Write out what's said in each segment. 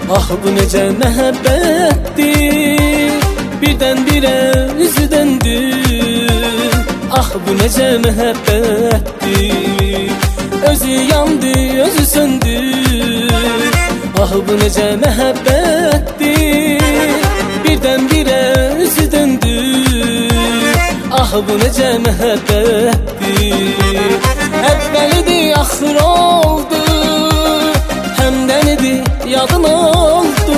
Ah bu necə məhəbbətdir, birdən-birə üzü döndü. Ah bu necə məhəbbətdir, özü yandı, özü söndü. Ah bu necə məhəbbətdir, birdən-birə üzü döndü. Ah bu necə məhəbbətdir, əvvəlidir, axır oldu, həmdənidir, yadın oldu.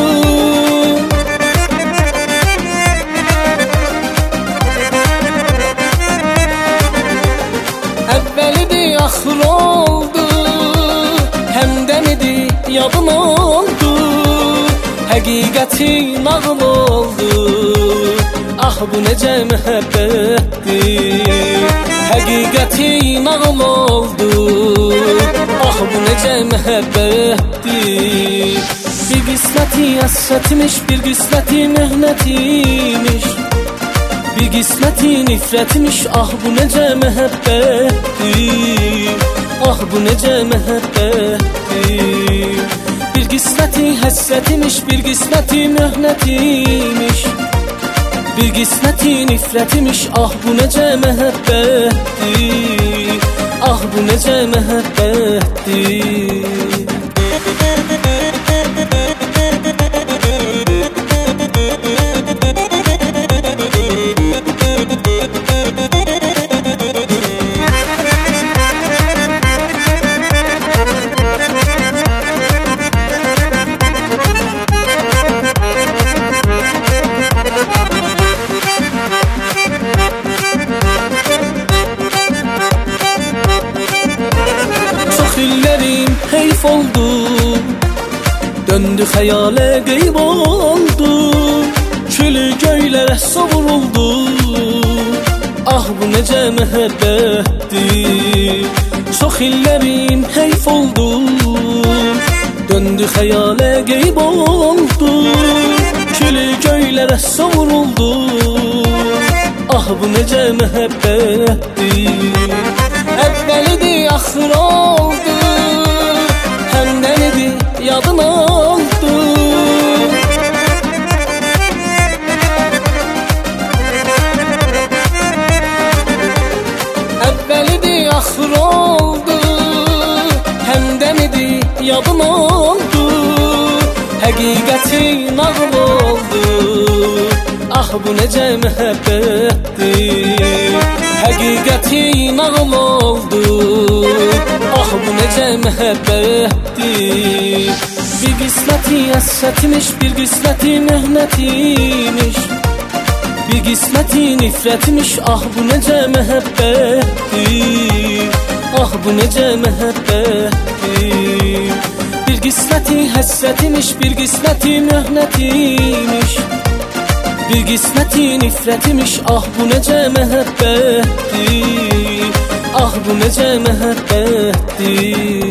Əvvəlidir, axır oldu, həmdənidir, yadın oldu. Həqiqəti nağıl oldu. Ah bu necə məhəbbətdir, həqiqəti nağıl oldu. Ah bu necə məhəbbətdir, bir qisməti həsrətmiş, bir qisməti möhnətmiş, bir qisməti nifrətmiş. Ah bu necə məhəbbətdir, ah bu necə məhəbbətdir, bir qisməti həsrətmiş, bir qisməti möhnətmiş, bir qisməti nifrətmiş. Ah bu necə məhəbbətdir, ah bu necə məhəbbətdir. Güllerim heyf oldu, döndü xəyale qeyb oldu, külü göylərə savruldu. Ah bu necə məhəbbətdir, çox illərim heyf oldu, döndü xəyale qeyb oldu, külü göylərə savruldu. Ah bu necə məhəbbətdir, əvvəlidir, axır oldu, həmdənidir, yadın oldu. Əvvəlidir, axır oldu, həmdənidir, yadın oldu. Həqiqəti nağıl oldu. Ah bu necə məhəbbətdir, həqiqəti nağıl oldu. Ah bu necə məhəbbətdir, bir qisməti həsrətmiş, bir qisməti möhnətmiş, bir qisməti nifrətmiş. Ah bu necə məhəbbətdir, ah bu necə məhəbbətdir, bir qisməti həsrətmiş, bir qisməti möhnətmiş, bir qisməti nifrətmiş. Ah bu necə məhəbbətdir, ah bu necə məhəbbətdir.